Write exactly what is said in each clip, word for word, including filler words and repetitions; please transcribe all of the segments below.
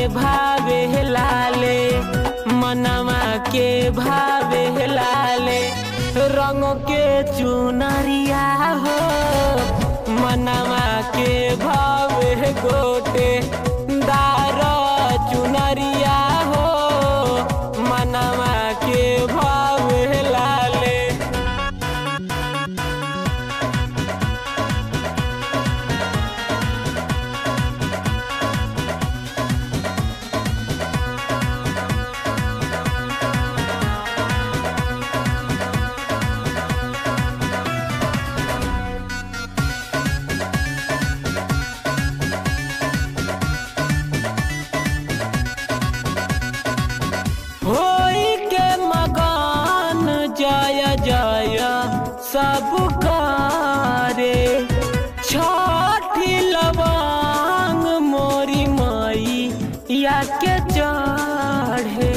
भावे लाले, मनवा के भावे लाले, रंगों के चुनरिया हो मनवा के भावे गोटे दार चुनरिया हो मनवा के भावे लाले। होई के मगान जय जय सब करे, छठी लवांग मोरी माई या के चढ़े।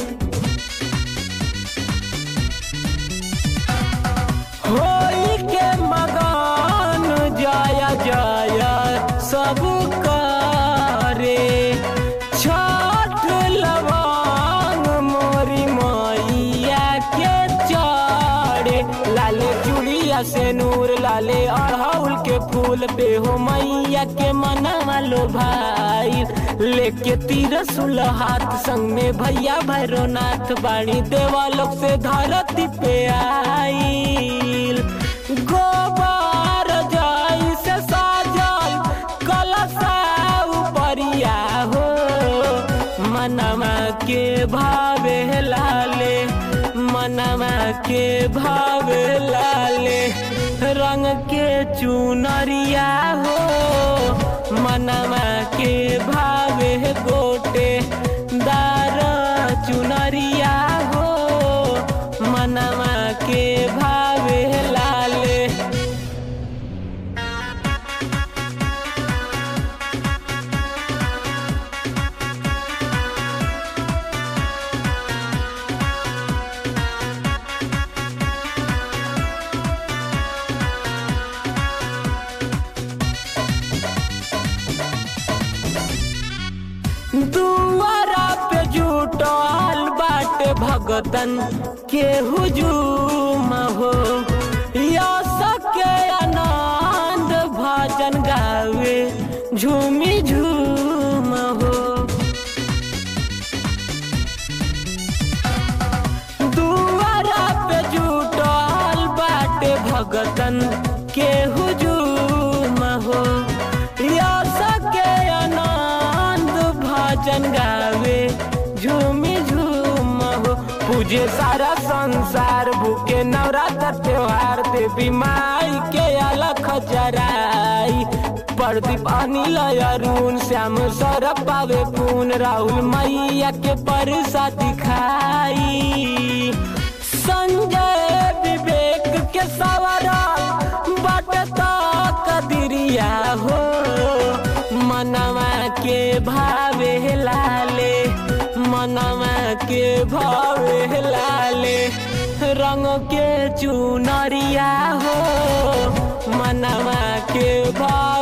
होई के मगान जय जय सब करे, छठ लवांग मोरी मैया के चढ़े। लाले चूड़िया से नूर लाले अड़हुल के फूल पे हो मैया के मनवा लो भाई, लेके तिरसुल हाथ संग में भैया भैरवनाथ बाणी देवा लोग से धरती पे आईल। गोबर जाई से साजल कलशा उपरिया हो मनवा के भावे लाले, मनवा के भावे लाले, रंग के चुनरिया हो मनवा के भावे गोटे दार चुनरिया हो मनवा के भावे लाले। दुआरा पे जुटल बाटे भगतन के हुजूम हो, यश के आनंद भजन गावे झूमी झूम हो। दुआरा पे जुटल बाटे भगतन के हुजूम हो, यश के आनंद भजन गावे झूमी झूम हो। पूजे सारा संसार भूखे नवरात्र त्योहार देवी माई के अलख जराई। प्रदीप अनिल अरुण श्याम सौरभ पावे पून राहुल मैया के परसा दिखाई। संजय विवेक के सवरा बटता कदिरिया हो मनवा के भावे लाले, मनवा के भावे लाले, रंग के चुनरिया हो मनवा के भावे